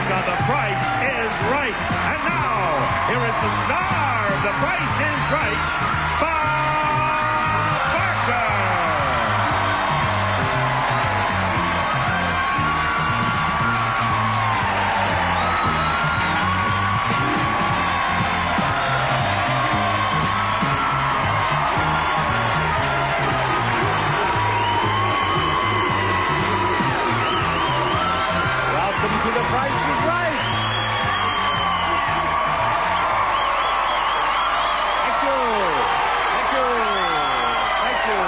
on The Price is Right. And now, here is the star of The Price is Right, Bob Barker. Welcome to The Price is Right. Thank you. Thank you. Thank you.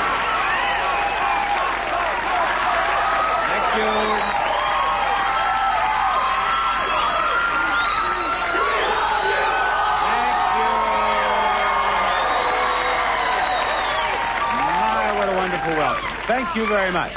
Thank you. Thank you. My, what a wonderful welcome. Thank you very much.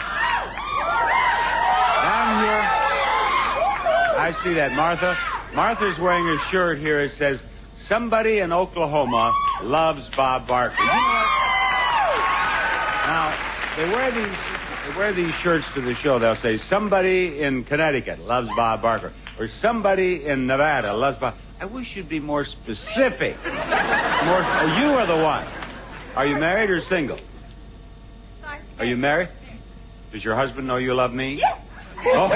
Down here, I see that, Martha. Martha's wearing a shirt here. It says, "Somebody in Oklahoma loves Bob Barker." You know what? Now, they wear these shirts to the show. They'll say, "Somebody in Connecticut loves Bob Barker," or "Somebody in Nevada loves Bob." I wish you'd be more specific. You are the one. Are you married or single? Sorry. Are you married? Does your husband know you love me? Yes. Oh,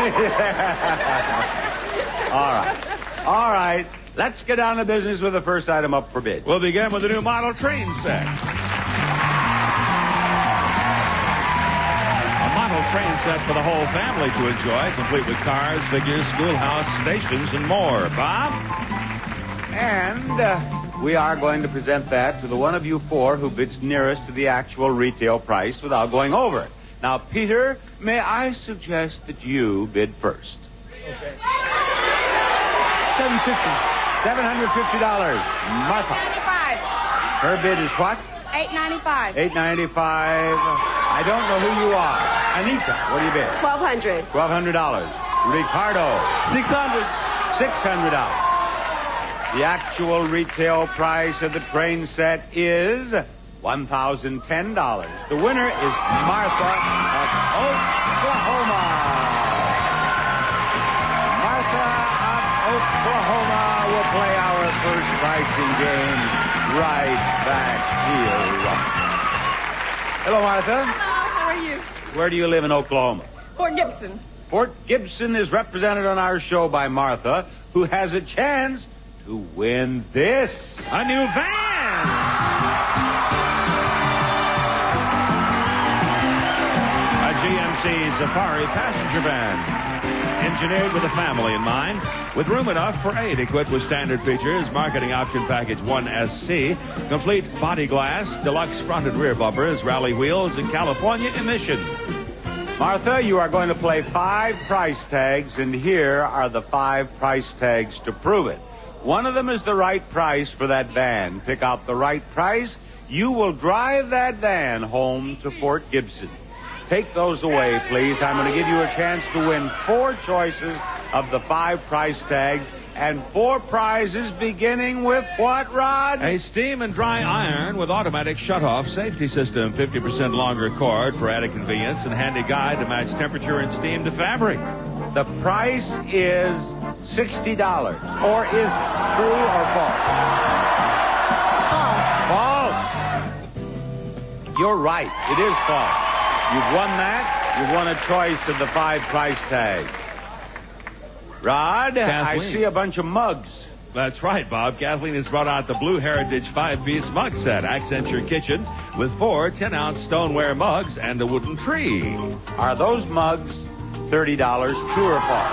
All right. Let's get down to business with the first item up for bid. We'll begin with the new model train set. A model train set for the whole family to enjoy, complete with cars, figures, schoolhouse, stations, and more. Bob? And we are going to present that to the one of you four who bids nearest to the actual retail price without going over it. Now, Peter, may I suggest that you bid first? Okay. $750. Martha. $8.95. Her bid is what? $8.95. $8.95. I don't know who you are. Anita, what do you bid? $1,200. $1,200. Ricardo. $600. $600. The actual retail price of the train set is $1,010. The winner is Martha of Oklahoma. Martha of Oklahoma will play our first pricing game right back here. Hello, Martha. Hello, how are you? Where do you live in Oklahoma? Fort Gibson. Fort Gibson is represented on our show by Martha, who has a chance to win this. A new van! A GMC Safari passenger van. Engineered with a family in mind, with room enough for 8, equipped with standard features, marketing option package 1SC, complete body glass, deluxe front and rear bumpers, rally wheels, and California emissions. Martha, you are going to play 5 price tags, and here are the 5 price tags to prove it. One of them is the right price for that van. Pick out the right price. You will drive that van home to Fort Gibson. Take those away, please. I'm going to give you a chance to win 4 choices of the 5 price tags and 4 prizes beginning with what, Rod? A steam and dry iron with automatic shutoff safety system, 50% longer cord for added convenience, and handy guide to match temperature and steam to fabric. The price is $60. Or is it true or false? False. You're right. It is false. You've won that. You've won a choice of the 5 price tags. Rod, Kathleen. I see a bunch of mugs. That's right, Bob. Kathleen has brought out the Blue Heritage 5-piece mug set. Accents your kitchen with 4 10-ounce stoneware mugs and a wooden tree. Are those mugs $30? True or false?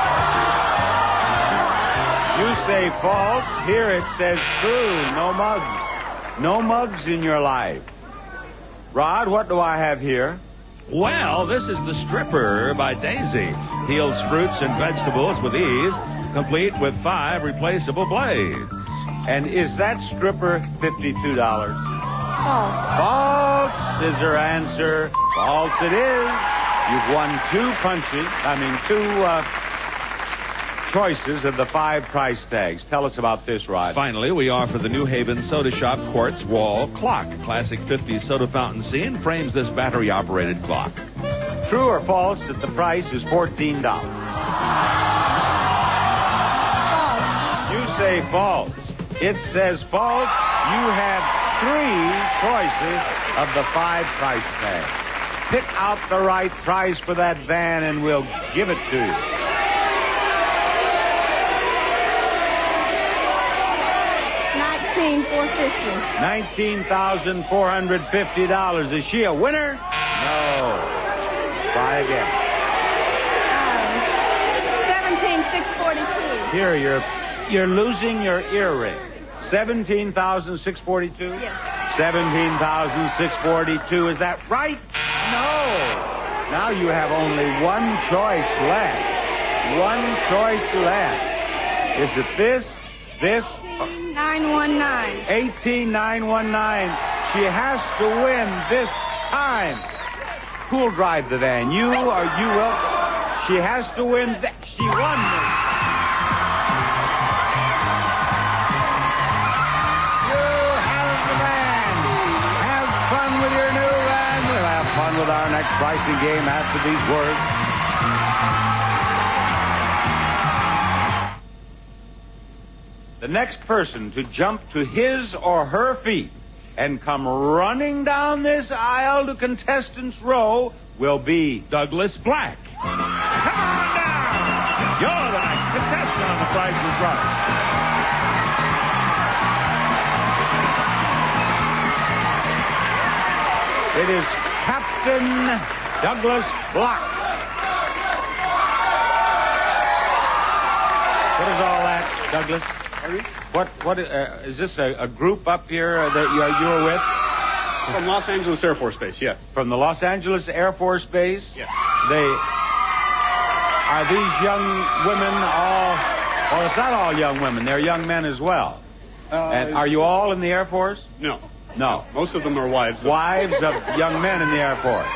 You say false. Here it says true. No mugs. No mugs in your life. Rod, what do I have here? Well, this is the Stripper by Daisy. Peels fruits and vegetables with ease, complete with 5 replaceable blades. And is that stripper $52? False. False is her answer. False it is. You've won 2 choices of the 5 price tags. Tell us about this, Rod. Finally, we offer the New Haven Soda Shop Quartz Wall Clock. Classic 50s soda fountain scene frames this battery-operated clock. True or false that the price is $14? say false. It says false. You have 3 choices of the 5 price tag. Pick out the right price for that van and we'll give it to you. $19,450. Is she a winner? No. Try again. 17,642. Here, you're losing your earring. 17,642? Yes. 17,642. Is that right? No. Now you have only one choice left. One choice left. Is it this? 919. 18919. She has to win this time. Who'll drive the van? You or you will? She has to win. She won this. You have the van. Have fun with your new van. We'll have fun with our next pricing game after these words. The next person to jump to his or her feet and come running down this aisle to contestants' row will be Douglas Black. Come on down. You're the next contestant on The Price is Right. It is Captain Douglas Black. What is all that, Douglas? What is this a group up here that you were with? From Los Angeles Air Force Base, yes. From the Los Angeles Air Force Base? Yes. Are these young women all... Well, it's not all young women. They're young men as well. And are you all in the Air Force? No. No. Most of them are wives. Wives of young men in the Air Force.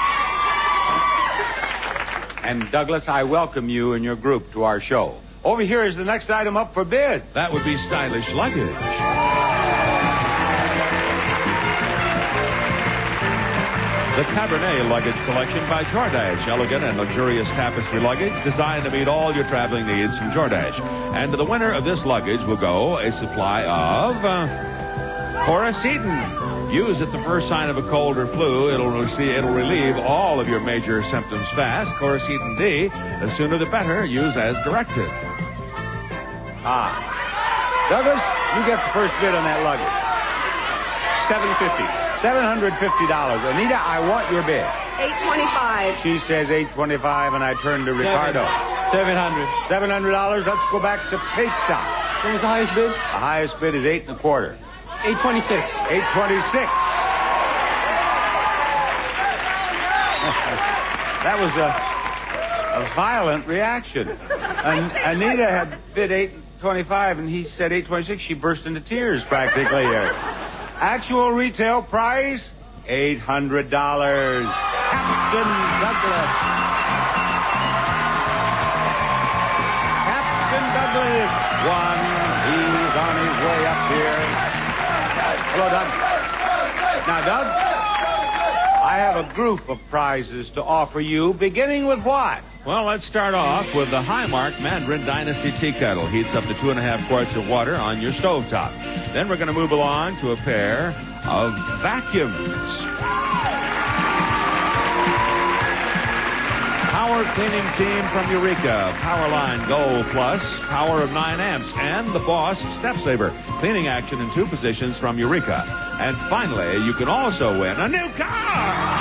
And Douglas, I welcome you and your group to our show. Over here is the next item up for bid. That would be stylish luggage. The Cabernet Luggage Collection by Jordache. Elegant and luxurious tapestry luggage designed to meet all your traveling needs from Jordache. And to the winner of this luggage will go a supply of Coracetin. Use at the first sign of a cold or flu. It'll relieve all of your major symptoms fast. Coracetin D. The sooner the better. Use as directed. Douglas, you get the first bid on that luggage. $750. $750. Anita, I want your bid. $825. She says $825, and I turn to Ricardo. $700. $700. Let's go back to Peta. What was the highest bid? The highest bid is 8 1/4. $826. $826. That was a violent reaction. Anita had bid $825, and he said $826. She burst into tears practically here. Actual retail price, $800. Captain Douglas. Captain Douglas won. He's on his way up here. Hello, Doug. Now, Doug, I have a group of prizes to offer you, beginning with what? Well, let's start off with the Highmark Mandarin Dynasty Tea Kettle. Heats up to 2.5 quarts of water on your stovetop. Then we're going to move along to a pair of vacuums. Power Cleaning Team from Eureka. Powerline Gold Plus. Power of 9 amps. And the Boss Step Saver. Cleaning action in 2 positions from Eureka. And finally, you can also win a new car.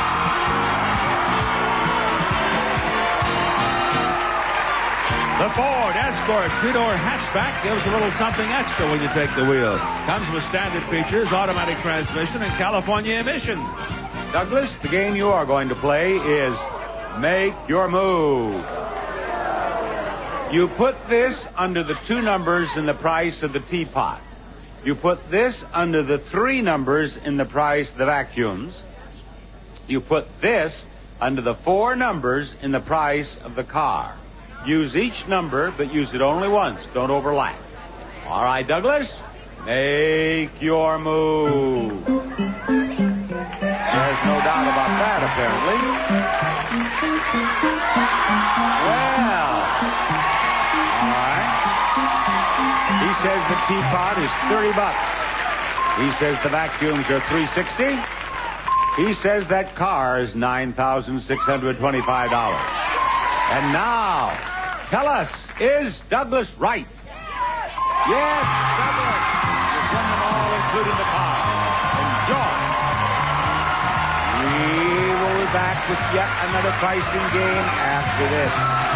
The Ford Escort 2-door hatchback gives a little something extra when you take the wheel. Comes with standard features, automatic transmission, and California emissions. Douglas, the game you are going to play is Make Your Move. You put this under the 2 numbers in the price of the teapot. You put this under the 3 numbers in the price of the vacuums. You put this under the 4 numbers in the price of the car. Use each number, but use it only once. Don't overlap. All right, Douglas, make your move. There's no doubt about that, apparently. Well, all right. He says jackpot is $30. He says the vacuums are $360. He says that car is $9,625. And now, tell us, is Douglas right? Yes, Douglas. You've won them all, including the car. Enjoy. We will be back with yet another pricing game after this.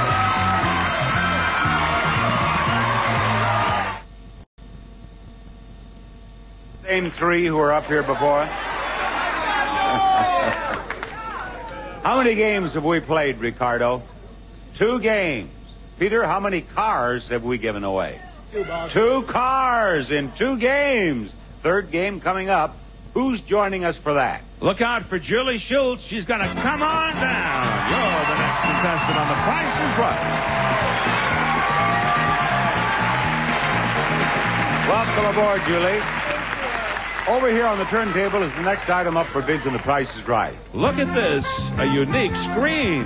Same three who were up here before. How many games have we played, Ricardo? 2 games. Peter, how many cars have we given away? 2, Bob. 2 cars in 2 games. Third game coming up. Who's joining us for that? Look out for Julie Schultz. She's going to come on down. You're the next contestant on The Price is Right. Welcome aboard, Julie. Over here on the turntable is the next item up for bids, and The Price is Right. Look at this, a unique screen.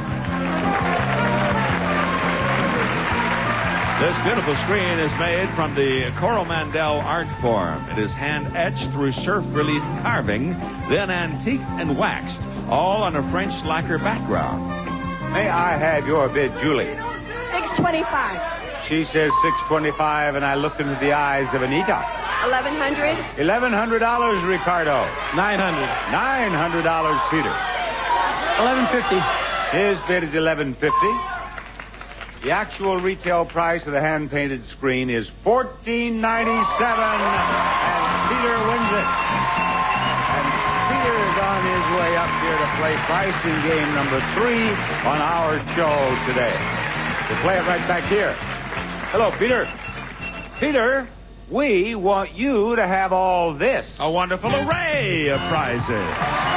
This beautiful screen is made from the Coromandel art form. It is hand-etched through surf relief carving, then antiqued and waxed, all on a French lacquer background. May I have your bid, Julie? $625. She says $625, and I looked into the eyes of Anita. $1,100. $1,100, Ricardo. $900. $900, Peter. $11.50. His bid is $11.50. The actual retail price of the hand-painted screen is $14.97, and Peter wins it. And Peter is on his way up here to play pricing game number 3 on our show today. We'll play it right back here. Hello, Peter. Peter, we want you to have all this. A wonderful array of prizes.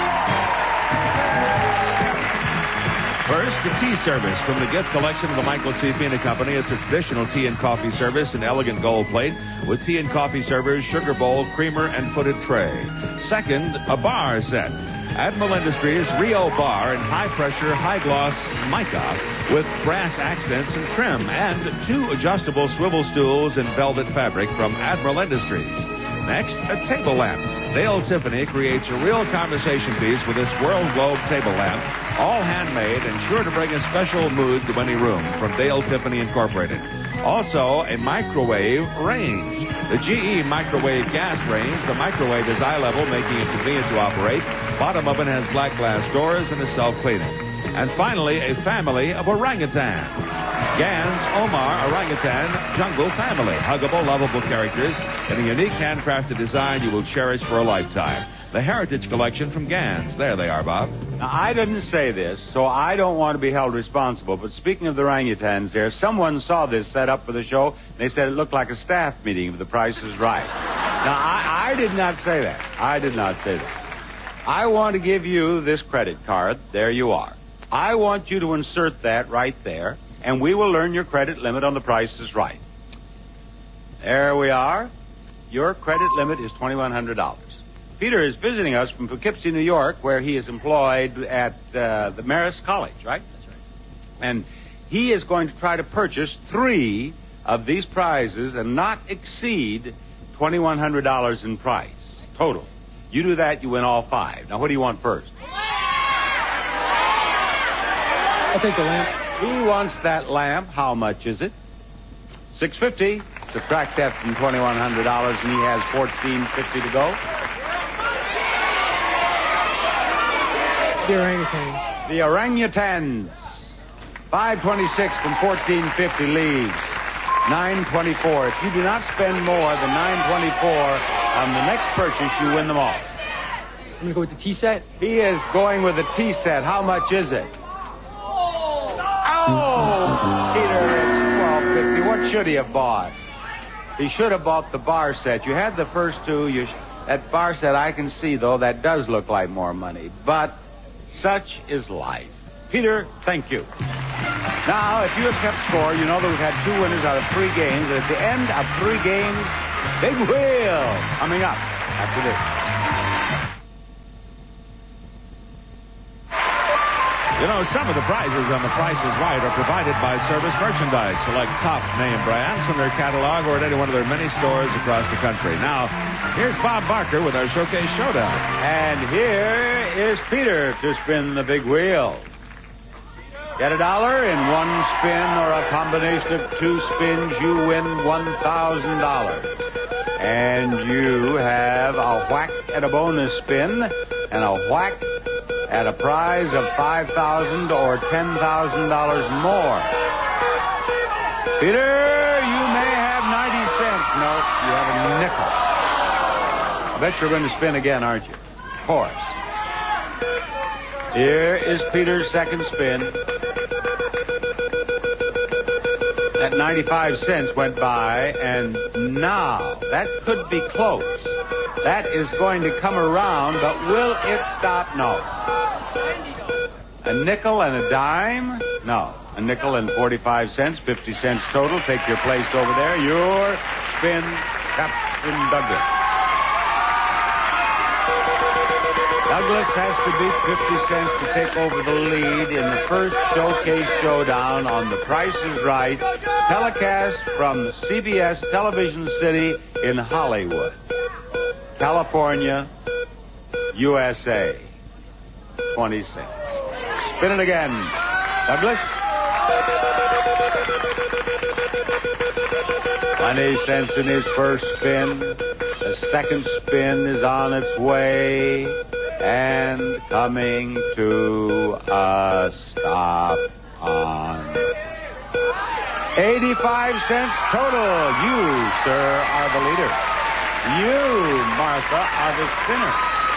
First, the tea service from the gift collection of the Michael C. Pina Company. It's a traditional tea and coffee service, an elegant gold plate with tea and coffee servers, sugar bowl, creamer, and footed tray. Second, a bar set. Admiral Industries Rio Bar in high-pressure, high-gloss mica with brass accents and trim, and 2 adjustable swivel stools in velvet fabric from Admiral Industries. Next, a table lamp. Dale Tiffany creates a real conversation piece with this World Globe table lamp, all handmade and sure to bring a special mood to any room from Dale Tiffany Incorporated. Also, a microwave range. The GE microwave gas range. The microwave is eye level, making it convenient to operate. Bottom of it has black glass doors and is self-cleaning. And finally, a family of orangutans. Gans Omar Orangutan Jungle Family. Huggable, lovable characters in a unique handcrafted design you will cherish for a lifetime. The Heritage Collection from Gans. There they are, Bob. Now, I didn't say this, so I don't want to be held responsible. But speaking of the orangutans there, someone saw this set up for the show, and they said it looked like a staff meeting of The Price is Right. Now, I did not say that. I did not say that. I want to give you this credit card. There you are. I want you to insert that right there, and we will learn your credit limit on The Price is Right. There we are. Your credit limit is $2,100. Peter is visiting us from Poughkeepsie, New York, where he is employed at the Marist College, right? That's right. And he is going to try to purchase 3 of these prizes and not exceed $2,100 in price total. You do that, you win all 5. Now, what do you want first? I'll take the lamp. He wants that lamp. How much is it? $650. Subtract that from $2,100, and he has $1,450 to go. The orangutans. The orangutans. $526 from $1,450 leaves $924. If you do not spend more than $924 on the next purchase, you win them all. I'm going to go with the tea set. He is going with a tea set. How much is it? Oh, Peter, it's $1,250. What should he have bought? He should have bought the bar set. You had the first 2. That bar set, I can see, though, that does look like more money. But such is life. Peter, thank you. Now, if you have kept score, you know that we've had 2 winners out of 3 games. And at the end of 3 games, Big Wheel coming up after this. You know, some of the prizes on The Price is Right are provided by Service Merchandise. Select top name brands from their catalog or at any one of their many stores across the country. Now, here's Bob Barker with our Showcase Showdown. And here is Peter to spin the big wheel. Get $1 in one spin or a combination of two spins, you win $1,000. And you have a whack at a bonus spin and a whack at a prize of $5,000 or $10,000 more. Peter, you may have 90 cents. No, you have a nickel. I bet you're going to spin again, aren't you? Of course. Here is Peter's second spin. That 95 cents went by, and now that could be close. That is going to come around, but will it stop? No. A nickel and a dime? No. A nickel and 45 cents, 50 cents total. Take your place over there. Your spin, Captain Douglas. Douglas has to beat 50 cents to take over the lead in the first Showcase Showdown on The Price is Right, telecast from CBS Television City in Hollywood, California, USA. 20 cents. Spin it again, Douglas. 20 cents in his first spin. The second spin is on its way and coming to a stop on 85 cents total. You, sir, are the leader. You, Martha, are the spinner.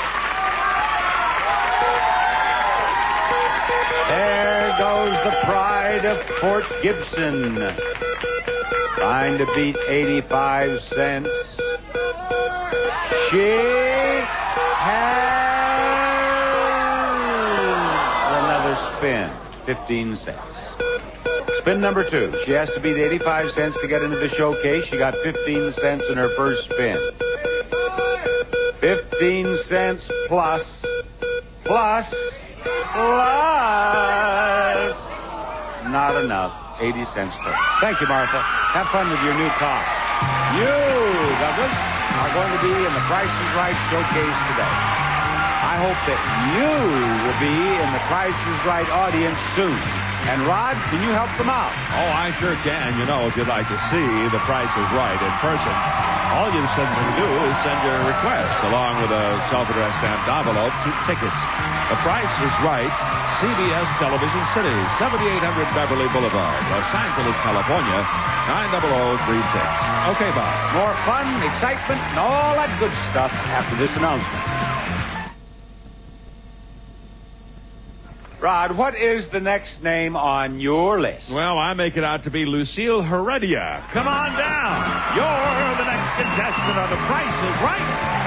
There goes the pride of Port Gibson, trying to beat 85 cents. She has another spin, 15 cents. Spin number 2. She has to beat 85 cents to get into the showcase. She got 15 cents in her first spin. 15 cents plus. Not enough. 80 cents per. Thank you, Martha. Have fun with your new car. You, Douglas, are going to be in the Price is Right showcase today. I hope that you will be in the Price is Right audience soon. And, Rod, can you help them out? Oh, I sure can. You know, if you'd like to see The Price is Right in person, all you have to do is send your request along with a self-addressed stamped envelope to tickets. The Price is Right, CBS Television City, 7800 Beverly Boulevard, Los Angeles, California, 90036. Okay, Bob. More fun, excitement, and all that good stuff after this announcement. Rod, what is the next name on your list? Well, I make it out to be Lucille Heredia. Come on down. You're the next contestant on The Price is Right.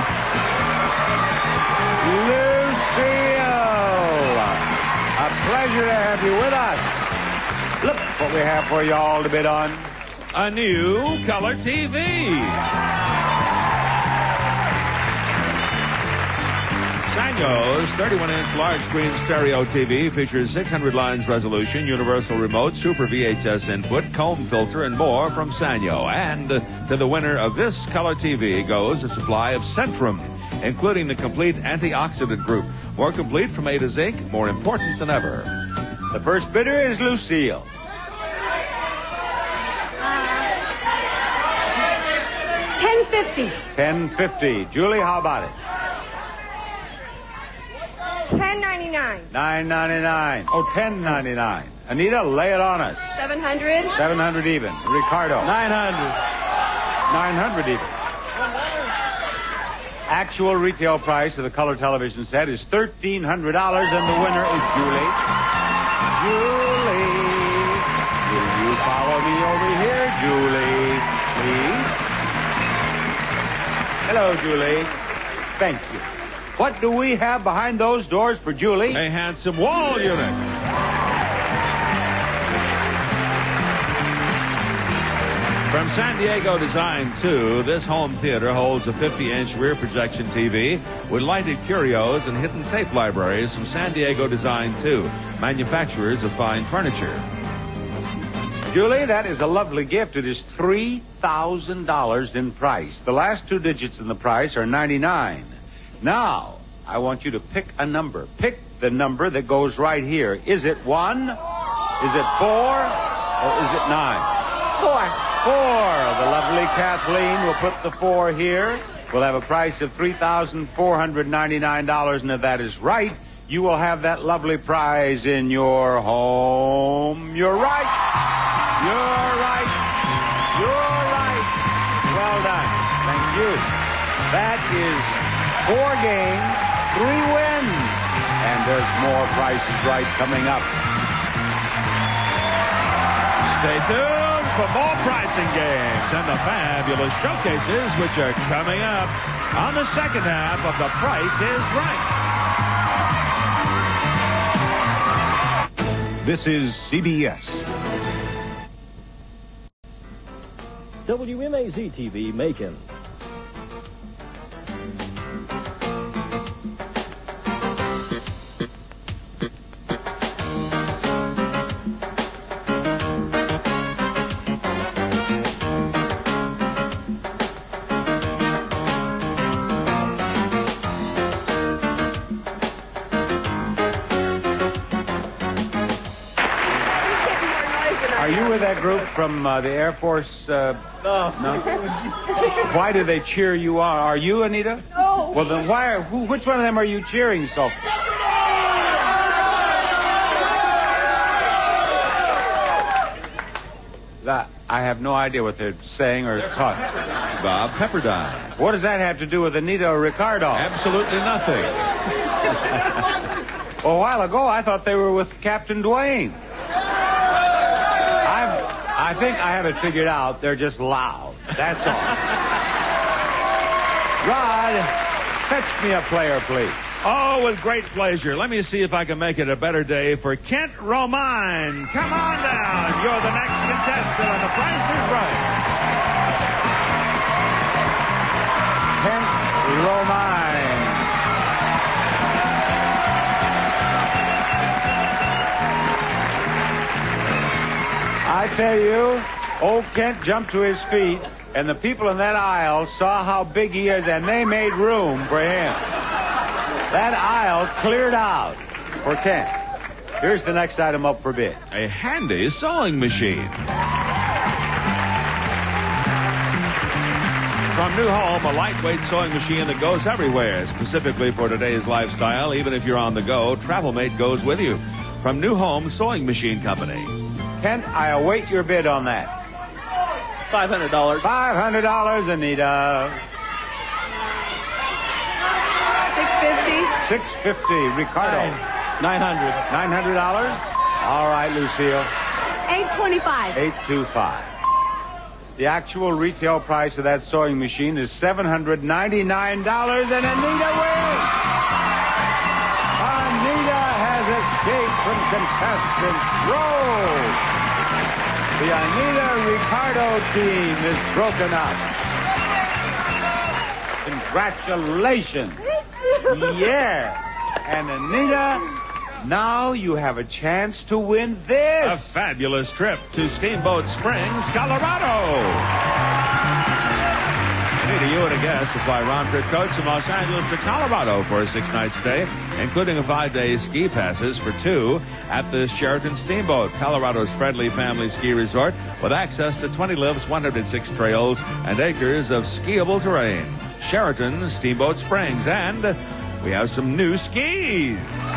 Lucille, a pleasure to have you with us. Look what we have for you all to bid on. A new color TV. Sanyo's 31-inch large-screen stereo TV features 600 lines resolution, universal remote, super VHS input, comb filter, and more from Sanyo. And to the winner of this color TV goes a supply of Centrum, including the complete antioxidant group. More complete from A to zinc, more important than ever. The first bidder is Lucille. $10.50. $10.50. Julie, how about it? $10.99. $9.99. Oh, $10.99. Anita, lay it on us. $700. $700 even. Ricardo. $900. $900 even. Actual retail price of the color television set is $1,300, and the winner is Julie. Julie, will you follow me over here, Julie, please? Hello, Julie. Thank you. What do we have behind those doors for Julie? A handsome wall unit. From San Diego Design 2, this home theater holds a 50-inch rear projection TV with lighted curios and hidden tape libraries from San Diego Design 2, manufacturers of fine furniture. Julie, that is a lovely gift. It is $3,000 in price. The last two digits in the price are 99. Now, I want you to pick a number. Pick the number that goes right here. Is it 1? Is it 4? Or is it 9? 4. 4. The lovely Kathleen will put the 4 here. We'll have a price of $3,499, and if that is right, you will have that lovely prize in your home. You're right. You're right. You're right. Well done. Thank you. That is 4 games, 3 wins, and there's more Prices Right coming up. Stay tuned for more pricing games and the fabulous showcases which are coming up on the second half of The Price is Right. This is CBS. WMAZ-TV, Macon. Are you with that group from the Air Force? No. Why do they cheer you on? Are you, Anita? No. Well, then which one of them are you cheering so? I have no idea what they're saying or talking. Bob Pepperdine. What does that have to do with Anita or Ricardo? Absolutely nothing. Well, a while ago, I thought they were with Captain Dwayne. I think I have it figured out. They're just loud. That's all. Rod, fetch me a player, please. Oh, with great pleasure. Let me see if I can make it a better day for Kent Romine. Come on down. You're the next contestant on The Price is Right. Kent Romine. I tell you, old Kent jumped to his feet, and the people in that aisle saw how big he is, and they made room for him. That aisle cleared out for Kent. Here's the next item up for bid. A handy sewing machine. From New Home, a lightweight sewing machine that goes everywhere, specifically for today's lifestyle. Even if you're on the go, TravelMate goes with you. From New Home Sewing Machine Company. Kent, I await your bid on that. $500. $500, Anita. $650. $650, Ricardo. $900. $900? All right, Lucille. $825. $825. The actual retail price of that sewing machine is $799, and Anita wins. Anita has escaped from contestant row. The Anita Ricardo team is broken up. Congratulations. Yes. And Anita, now you have a chance to win this. A fabulous trip to Steamboat Springs, Colorado. Anita, you and a guest will fly round-trip coach from Los Angeles to Colorado for a 6-night stay, including a 5-day ski passes for 2 at the Sheraton Steamboat, Colorado's friendly family ski resort with access to 20 lifts, 106 trails, and acres of skiable terrain. Sheraton Steamboat Springs, and we have some new skis.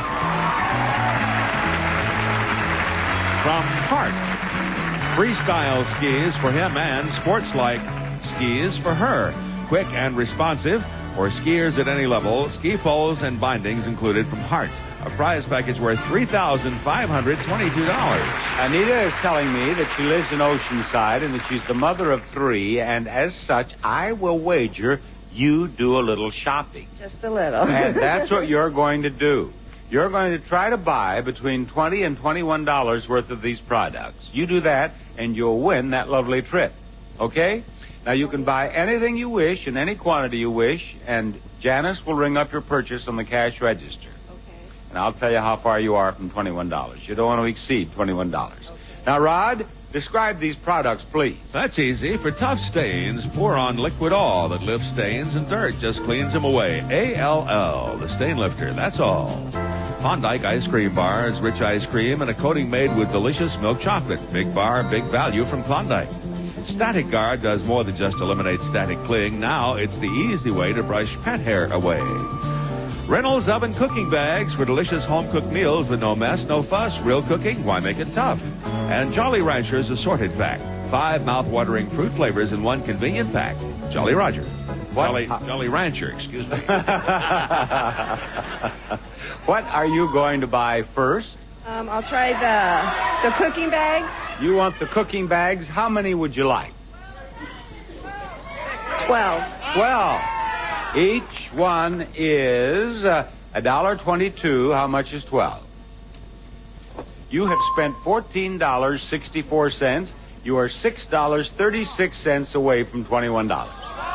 From Hart, freestyle skis for him and sports-like skis for her. Quick and responsive for skiers at any level. Ski poles and bindings included from Hart. A prize package worth $3,522. Anita is telling me that she lives in Oceanside and that she's the mother of 3, and as such, I will wager you do a little shopping. Just a little. And that's what you're going to do. You're going to try to buy between $20 and $21 worth of these products. You do that, and you'll win that lovely trip. Okay? Now, you can buy anything you wish in any quantity you wish, and Janice will ring up your purchase on the cash register. Okay. And I'll tell you how far you are from $21. You don't want to exceed $21. Okay. Now, Rod, describe these products, please. That's easy. For tough stains, pour on Liquid All that lifts stains and dirt, just cleans them away. ALL, the stain lifter, that's all. Klondike ice cream bars, rich ice cream, and a coating made with delicious milk chocolate. Big bar, big value from Klondike. Static Guard does more than just eliminate static cling. Now it's the easy way to brush pet hair away. Reynolds Oven Cooking Bags for delicious home-cooked meals with no mess, no fuss. Real cooking, why make it tough? And Jolly Rancher's Assorted Pack. 5 mouth-watering fruit flavors in 1 convenient pack. Jolly Roger. Jolly Rancher, excuse me. What are you going to buy first? I'll try the cooking bags. You want the cooking bags. How many would you like? 12. 12. Each one is $1.22. How much is 12? You have spent $14.64. You are $6.36 away from $21.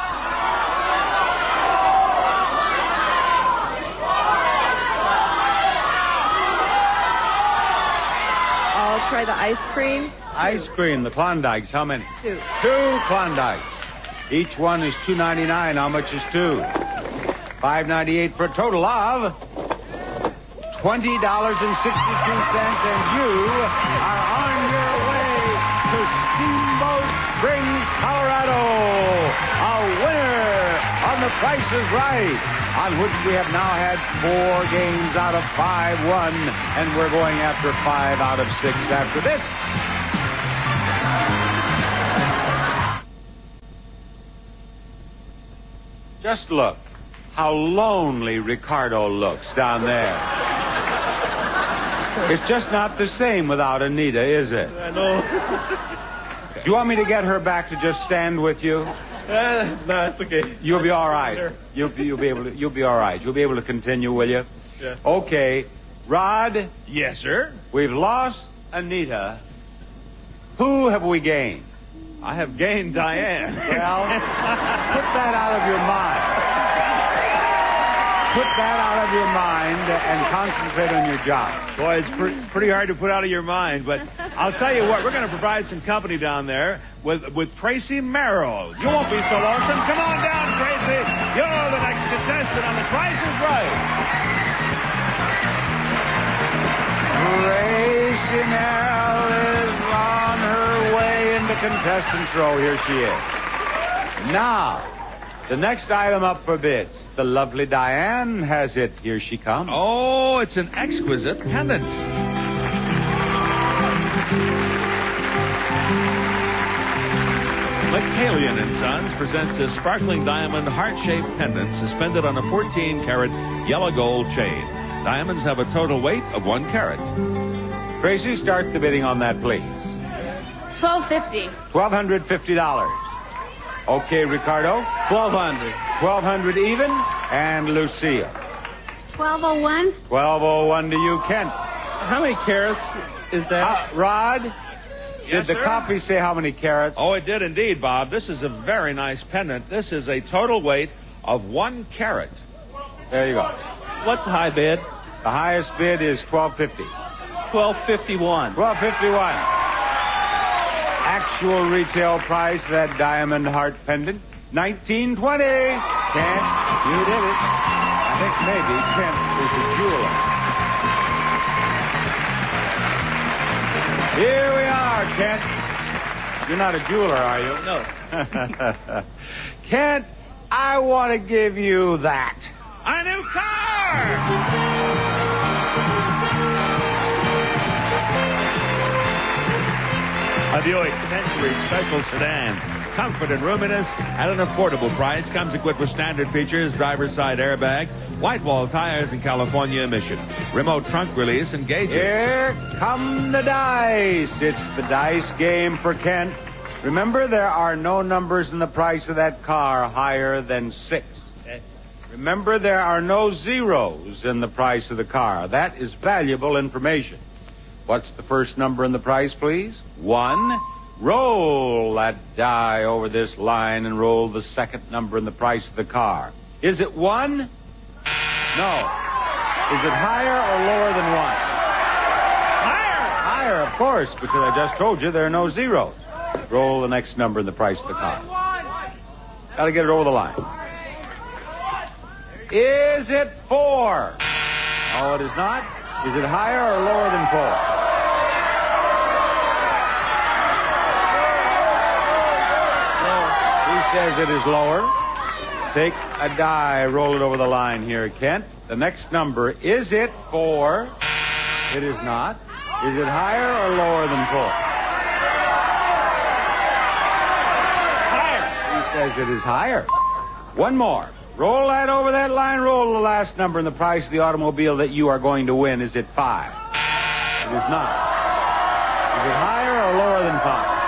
I'll try the ice cream. Ice cream, the Klondikes, how many? 2. 2 Klondikes. Each one is $2.99. How much is 2? $5.98 for a total of $20.62. And you are on your way to Steamboat Springs, Colorado. A winner on The Price is Right, on which we have now had 4 games out of 5 won, and we're going after 5 out of 6 after this. Just look how lonely Ricardo looks down there. It's just not the same without Anita, is it? I know. Do you want me to get her back to just stand with you? No, it's okay. You'll be all right. You'll be all right. You'll be able to continue, will you? Yeah. Okay. Rod, Yes, sir. we've lost Anita. Who have we gained? I have gained Diane. Well, put that out of your mind. Put that out of your mind and concentrate on your job. Boy, it's pretty hard to put out of your mind, but I'll tell you what, we're going to provide some company down there with Tracy Merrill. You won't be so lonesome. Come on down, Tracy. You're the next contestant on The Price is Right. Tracy Merrill is on her way into contestants row. Here she is. Now, the next item up for bids. The lovely Diane has it. Here she comes. Oh, it's an exquisite pendant. McCallion & Sons presents a sparkling diamond heart-shaped pendant suspended on a 14-carat yellow gold chain. Diamonds have a total weight of 1 carat. Tracy, start the bidding on that, please. $12.50. $1,250. Okay, Ricardo. $1,200. $1,200 even. And Lucille. $12.01. $1,201 to you, Kent. How many carats is that? Rod, Yes, did the sir? copy say how many carats? Oh, it did indeed, Bob. This is a very nice pendant. This is a total weight of 1 carat. There you go. What's the high bid? The highest bid is $1,250. $1,251. $1,251. Actual retail price of that diamond heart pendant, $1,920. Kent, you did it. I think maybe Kent is a jeweler. Here we are, Kent. You're not a jeweler, are you? No. Kent, I want to give you that. A new car! A Buick Century Special Sedan. Comfort and roominess at an affordable price. Comes equipped with standard features, driver's side airbag, white wall tires, and California emission. Remote trunk release and gauges. Here come the dice. It's the dice game for Kent. Remember, there are no numbers in the price of that car higher than 6. Remember, there are no zeros in the price of the car. That is valuable information. What's the first number in the price, please? 1. Roll that die over this line and roll the second number in the price of the car. Is it 1? No. Is it higher or lower than 1? Higher, of course, because I just told you there are no zeros. Roll the next number in the price of the car. Got to get it over the line. Is it 4? No, it is not. Is it higher or lower than 4? He says it is lower. Take a die, roll it over the line here, Kent. The next number, is it 4? It is not. Is it higher or lower than 4? Higher. He says it is higher. One more. Roll that over that line. Roll the last number in the price of the automobile that you are going to win. Is it 5? It is not. Is it higher or lower than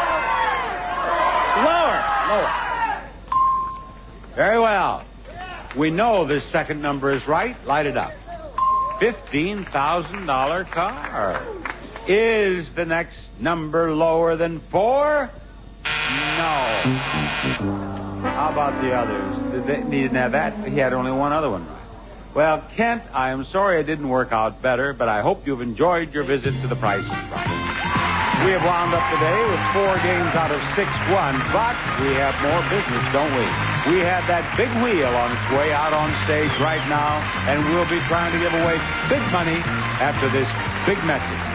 5? Lower. Very well. We know this second number is right. Light it up. $15,000 car. Is the next number lower than 4? No. How about the others? He didn't have that. He had only one other one right. Well, Kent, I am sorry it didn't work out better, but I hope you've enjoyed your visit to the Price is Right. We have wound up today with 4 games out of 6 won, but we have more business, don't we? We have that big wheel on its way out on stage right now, and we'll be trying to give away big money after this big message.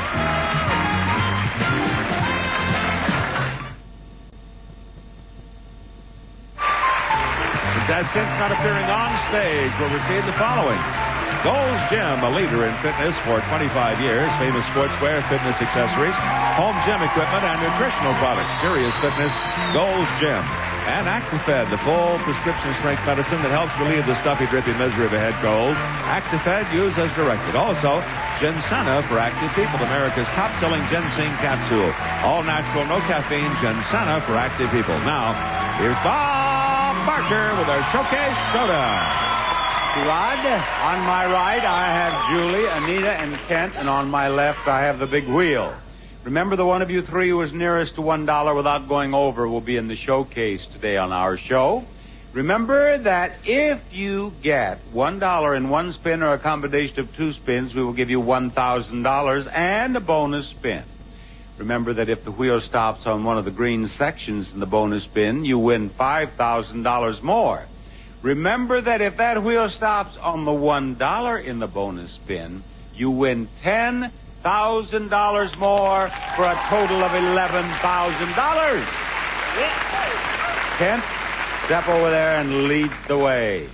Has since not appearing on stage will receive the following. Gold's Gym, a leader in fitness for 25 years, famous sportswear, fitness accessories, home gym equipment, and nutritional products. Serious Fitness, Gold's Gym. And ActiFed, the full prescription strength medicine that helps relieve the stuffy, drippy misery of a head cold. ActiFed, use as directed. Also, Ginsana for active people, America's top-selling ginseng capsule. All natural, no caffeine, Ginsana for active people. Now, here's Bob Barker with our Showcase Soda. Rod, on my right, I have Julie, Anita, and Kent, and on my left, I have the big wheel. Remember, the one of you three who is nearest to $1 without going over will be in the showcase today on our show. Remember that if you get $1 in one spin or a combination of 2 spins, we will give you $1,000 and a bonus spin. Remember that if the wheel stops on one of the green sections in the bonus spin, you win $5,000 more. Remember that if that wheel stops on the $1 in the bonus spin, you win $10,000 more for a total of $11,000. Kent, step over there and lead the way.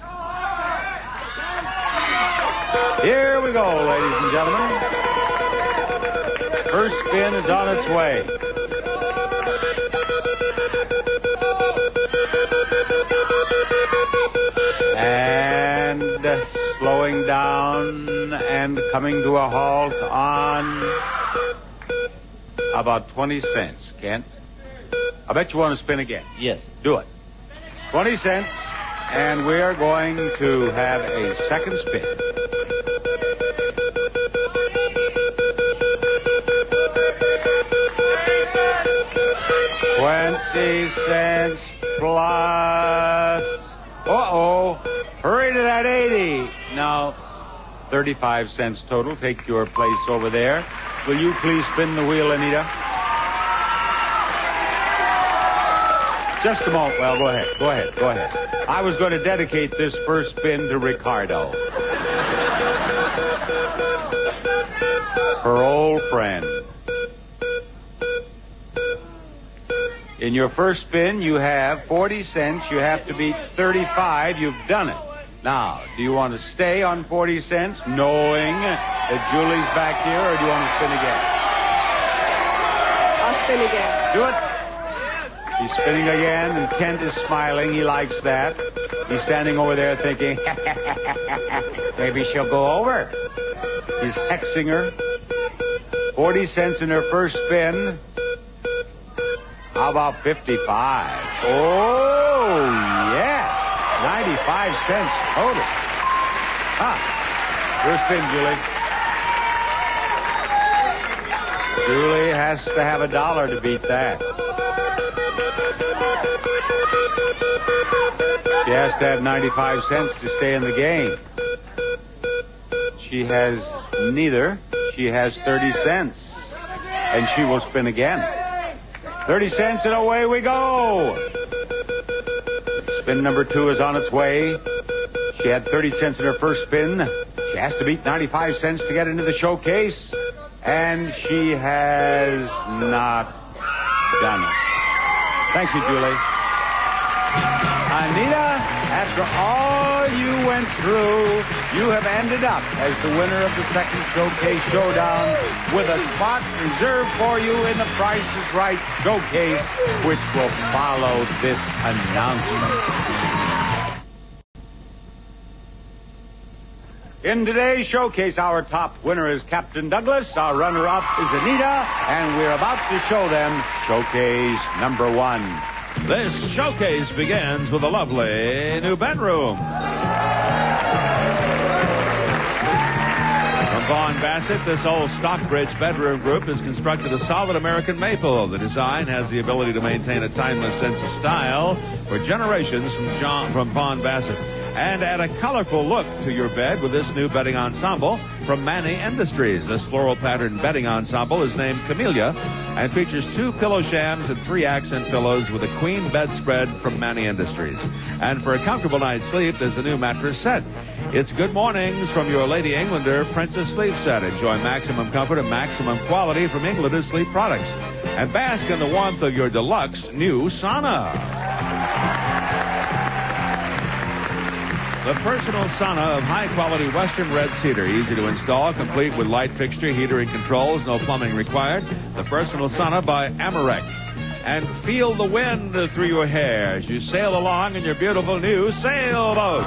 Here we go, ladies and gentlemen. First spin is on its way. And slowing down and coming to a halt on about 20 cents, Kent. I bet you want to spin again. Yes. Do it. 20 cents, and we are going to have a second spin. $0.20 plus. Uh-oh. Hurry to that 80. Now, 35 cents total. Take your place over there. Will you please spin the wheel, Anita? Just a moment. Well, go ahead. Go ahead. I was going to dedicate this first spin to Ricardo. Her old friend. In your first spin, you have 40 cents. You have to beat 35. You've done it. Now, do you want to stay on 40 cents, knowing that Julie's back here, or do you want to spin again? I'll spin again. Do it. He's spinning again, and Kent is smiling. He likes that. He's standing over there thinking, maybe she'll go over. He's hexing her. 40 cents in her first spin. How about 55? Oh, yes. 95 cents total. First spin, Julie. Julie has to have $1 to beat that. She has to have 95 cents to stay in the game. She has neither. She has 30 cents. And she will spin again. 30 cents and away we go. Spin number 2 is on its way. She had 30 cents in her first spin. She has to beat 95 cents to get into the showcase. And she has not done it. Thank you, Julie. Anita, after all you went through, you have ended up as the winner of the second Showcase Showdown with a spot reserved for you in the Price is Right Showcase, which will follow this announcement. In today's showcase, our top winner is Captain Douglas. Our runner-up is Anita, and we're about to show them Showcase number 1. This showcase begins with a lovely new bedroom. From Vaughn Bassett, this old Stockbridge bedroom group is constructed of solid American maple. The design has the ability to maintain a timeless sense of style for generations from Vaughn Bassett. And add a colorful look to your bed with this new bedding ensemble from Manny Industries. This floral pattern bedding ensemble is named Camellia and features 2 pillow shams and 3 accent pillows with a queen bedspread from Manny Industries. And for a comfortable night's sleep, there's a new mattress set. It's good mornings from your Lady Englander Princess Sleep Set. Enjoy maximum comfort and maximum quality from Englander Sleep Products. And bask in the warmth of your deluxe new sauna. The personal sauna of high-quality Western Red Cedar. Easy to install, complete with light fixture, heater, and controls. No plumbing required. The personal sauna by Amarek. And feel the wind through your hair as you sail along in your beautiful new sailboat.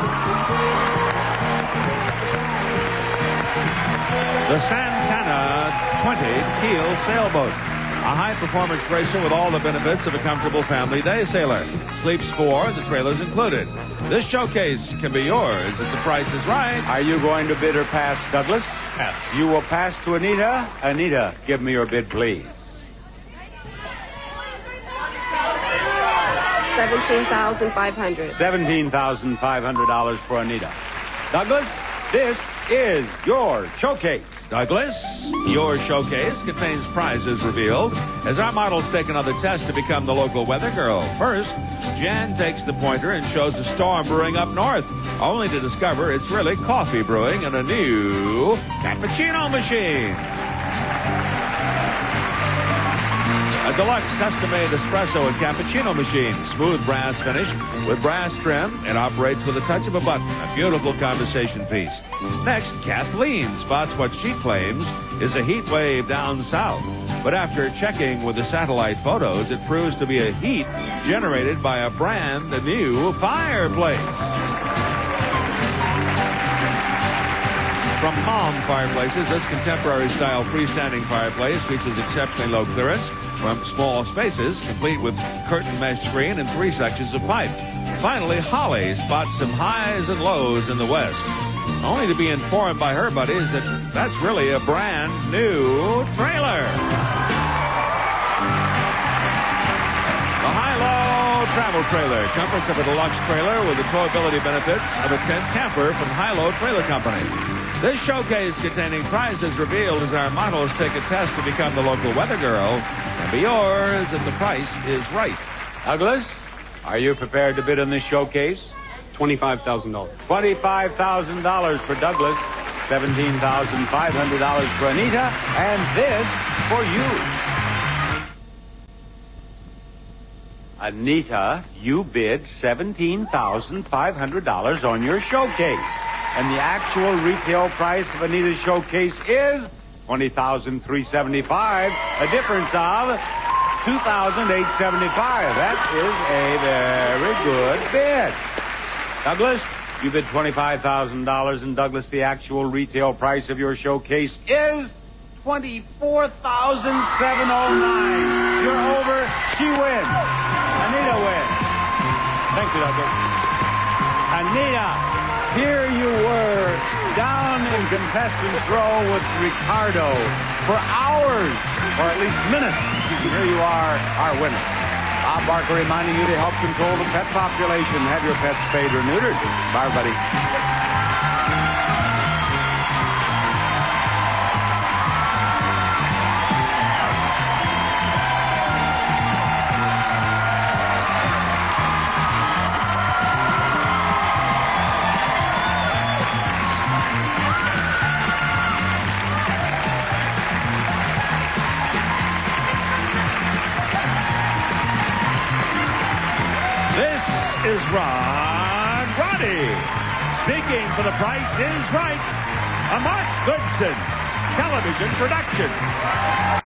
The Santana 20 keel sailboat. A high-performance racer with all the benefits of a comfortable family day sailor. Sleeps 4, the trailer's included. This showcase can be yours if the price is right. Are you going to bid or pass, Douglas? Pass. You will pass to Anita. Anita, give me your bid, please. $17,500. $17,500 for Anita. Douglas, this is your showcase. Douglas, your showcase contains prizes revealed as our models take another test to become the local weather girl. First, Jan takes the pointer and shows a storm brewing up north, only to discover it's really coffee brewing in a new cappuccino machine. A deluxe custom-made espresso and cappuccino machine. Smooth brass finish with brass trim. It operates with a touch of a button. A beautiful conversation piece. Next, Kathleen spots what she claims is a heat wave down south. But after checking with the satellite photos, it proves to be a heat generated by a brand new fireplace. From Palm Fireplaces, this contemporary-style freestanding fireplace features exceptionally low clearance from small spaces, complete with curtain mesh screen and 3 sections of pipe. Finally, Holly spots some highs and lows in the west, only to be informed by her buddies that that's really a brand new trailer. The High-Low Travel Trailer. Comforts of a deluxe trailer with the towability benefits of a tent camper from High-Low Trailer Company. This showcase containing prizes revealed as our models take a test to become the local weather girl can be yours if the price is right. Douglas, are you prepared to bid on this showcase? $25,000. $25,000 for Douglas, $17,500 for Anita, and this for you. Anita, you bid $17,500 on your showcase. And the actual retail price of Anita's showcase is $20,375, a difference of $2,875. That is a very good bid. Douglas, you bid $25,000, and Douglas, the actual retail price of your showcase is $24,709. You're over. She wins. Anita wins. Thank you, Douglas. Anita, here you were, down in contestant's row with Ricardo. for hours, or at least minutes. Here you are, our winner. Bob Barker reminding you to help control the pet population. Have your pets spayed or neutered. Bye, everybody. Is Ron Roddy. Speaking for The Price is Right, a Mark Goodson television production.